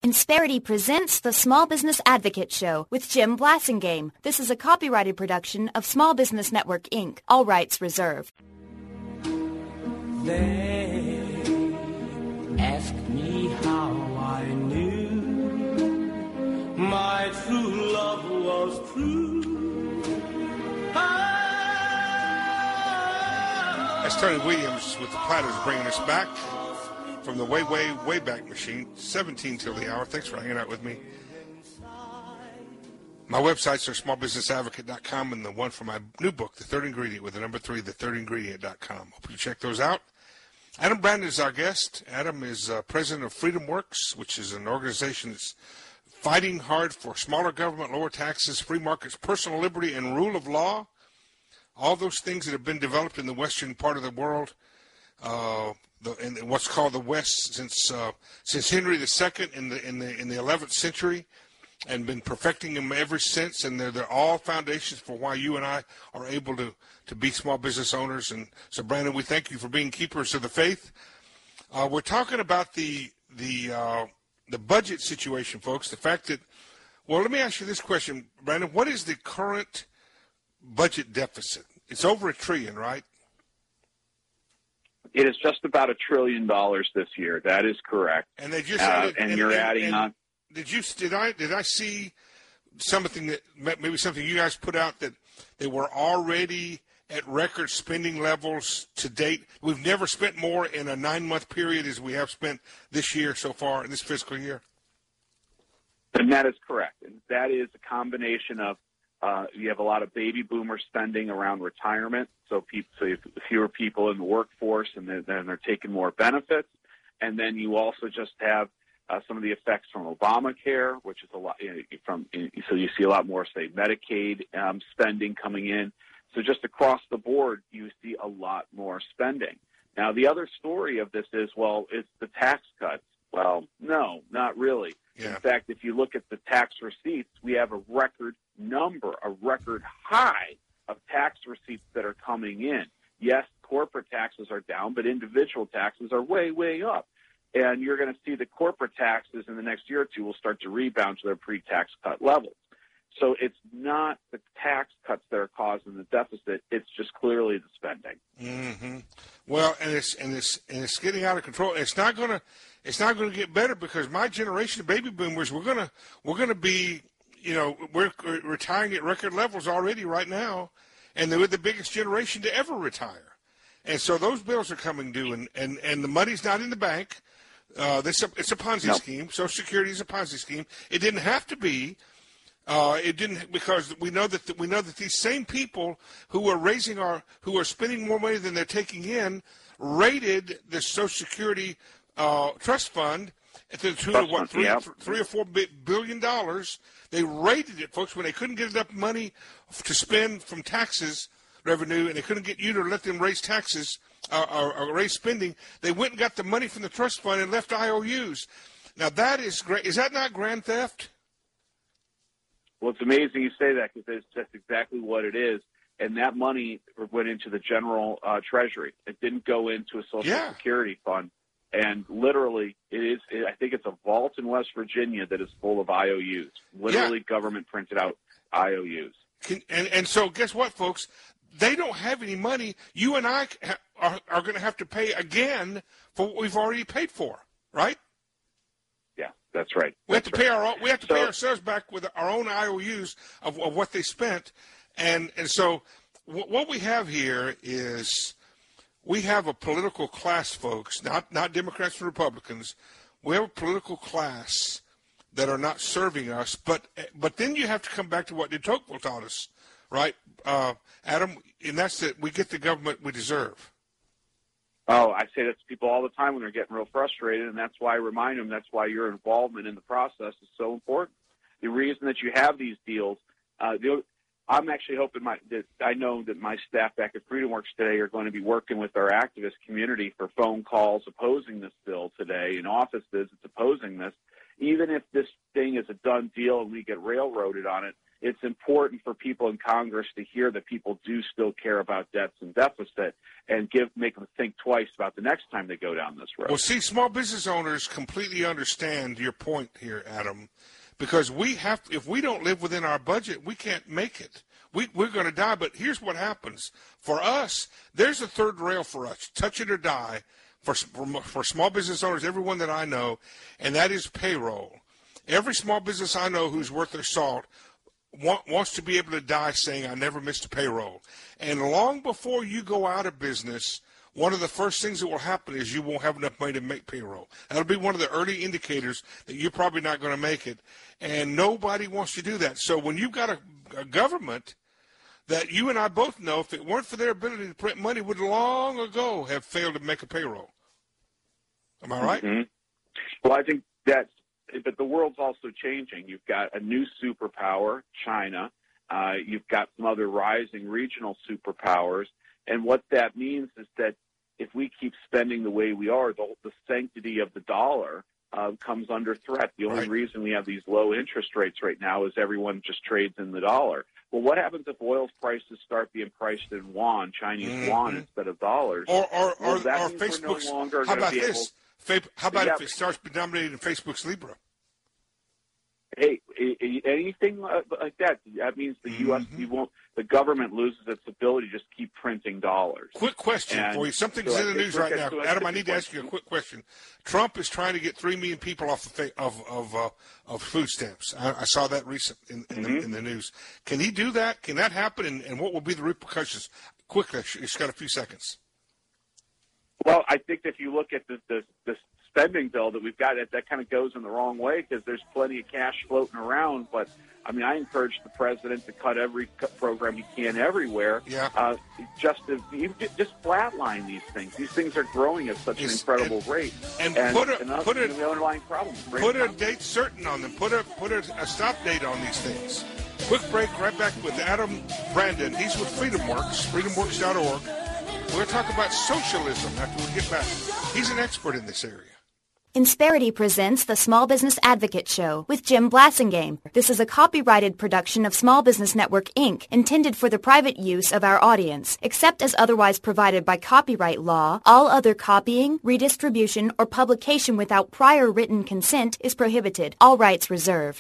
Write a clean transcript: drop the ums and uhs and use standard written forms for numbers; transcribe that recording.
Insperity presents the Small Business Advocate Show with Jim Blasingame. This is a copyrighted production of Small Business Network, Inc. All rights reserved. They ask me how I knew my true love was true. That's Tony Williams with the Platters bringing us back from the way back machine, 17 till the hour. Thanks for hanging out with me. My websites are smallbusinessadvocate.com and the one for my new book, The Third Ingredient, with the number 3, thethirdingredient.com. Hope you check those out. Adam Brandon is our guest. Adam is president of Freedom Works, which is an organization that's fighting hard for smaller government, lower taxes, free markets, personal liberty, and rule of law. All those things that have been developed in the western part of the world, in what's called the West since Henry II in the 11th century, and been perfecting them ever since. And they're all foundations for why you and I are able to be small business owners. And so, Brandon, we thank you for being keepers of the faith. We're talking about the budget situation, folks. The fact that, well, let me ask you this question, Brandon. What is the current budget deficit? It's over $1 trillion, right? It is just about $1 trillion this year. That is correct. And they just added, and you're adding on. Did I see something that maybe something you guys put out that they were already at record spending levels to date? We've never spent more in a 9-month period as we have spent this year so far in this fiscal year. And that is correct. And that is a combination of you have a lot of baby boomer spending around retirement, so you have fewer people in the workforce, and then they're taking more benefits. And then you also just have some of the effects from Obamacare, which is a lot so you see a lot more, say, Medicaid spending coming in. So just across the board, you see a lot more spending. Now, the other story of this is, well, it's the tax cuts. Well, no, not really. Yeah. In fact, if you look at the tax receipts, we have a record high of tax receipts that are coming in. Yes, corporate taxes are down, but individual taxes are way, way up. And you're going to see the corporate taxes in the next year or two will start to rebound to their pre-tax cut levels. So it's not the tax cuts that are causing the deficit; it's just clearly the spending. Mm-hmm. Well, and it's getting out of control. It's not going to get better because my generation of baby boomers, we're gonna be, we're retiring at record levels already right now, and they're the biggest generation to ever retire. And so those bills are coming due, and the money's not in the bank. It's a Ponzi scheme. Social Security is a Ponzi scheme. It didn't have to be. It didn't, because we know that these same people who are spending more money than they're taking in raided the Social Security trust fund at the tune of what, $3 or $4 billion. They raided it, folks, when they couldn't get enough money to spend from taxes revenue, and they couldn't get you to let them raise taxes or raise spending. They went and got the money from the trust fund and left IOUs. Now that is great. Is that not grand theft? Well, it's amazing you say that because that's exactly what it is. And that money went into the general treasury. It didn't go into a Social Security fund. And literally, I think it's a vault in West Virginia that is full of IOUs. Literally, government printed out IOUs. And so guess what, folks? They don't have any money. You and I are going to have to pay again for what we've already paid for, right? Yeah, that's right. We have to pay pay ourselves back with our own IOUs of what they spent, and so what we have here is we have a political class, folks, not Democrats and Republicans. We have a political class that are not serving us, but then you have to come back to what de Tocqueville taught us, right, Adam? And that's that we get the government we deserve. Oh, I say that to people all the time when they're getting real frustrated, and that's why I remind them that's why your involvement in the process is so important. The reason that you have these deals, I'm actually hoping that I know that my staff back at Freedom Works today are going to be working with our activist community for phone calls opposing this bill today and office visits opposing this. Even if this thing is a done deal and we get railroaded on it, it's important for people in Congress to hear that people do still care about debts and deficit, and make them think twice about the next time they go down this road. Well, see, small business owners completely understand your point here, Adam, because if we don't live within our budget, we can't make it. We're going to die. But here's what happens. For us, there's a third rail for us, touch it or die, for small business owners, everyone that I know, and that is payroll. Every small business I know who's worth their salt wants to be able to die saying, I never missed a payroll. And long before you go out of business, one of the first things that will happen is you won't have enough money to make payroll. That'll be one of the early indicators that you're probably not going to make it. And nobody wants to do that. So when you've got a government that you and I both know, if it weren't for their ability to print money, would long ago have failed to make a payroll. Am I right? Mm-hmm. Well, I think but the world's also changing. You've got a new superpower, China. You've got some other rising regional superpowers. And what that means is that if we keep spending the way we are, the sanctity of the dollar comes under threat. The only reason we have these low interest rates right now is everyone just trades in the dollar. Well, what happens if oil prices start being priced in yuan, Chinese yuan, instead of dollars? Or Facebook's, no longer how about this? How about if it starts dominating Facebook's Libra? Hey, anything like that, that means the U.S. The government loses its ability to just keep printing dollars. Quick question for you. Something's in the news right now. Adam, I need to ask you a quick question. Trump is trying to get 3 million people off of food stamps. I saw that recent in the news. Can he do that? Can that happen? And what will be the repercussions? Quickly, it's got a few seconds. Well, I think if you look at the spending bill that we've got, that kind of goes in the wrong way because there's plenty of cash floating around. But, I mean, I encourage the president to cut every program he can everywhere. Yeah. Just flatline these things. These things are growing at such an incredible rate. And put the underlying problem. Put a date certain on them. Put a stop date on these things. Quick break. Right back with Adam Brandon. He's with FreedomWorks, freedomworks.org. We're going to talk about socialism after we get back. He's an expert in this area. Insperity presents the Small Business Advocate Show with Jim Blassingame. This is a copyrighted production of Small Business Network, Inc., intended for the private use of our audience. Except as otherwise provided by copyright law, all other copying, redistribution, or publication without prior written consent is prohibited. All rights reserved.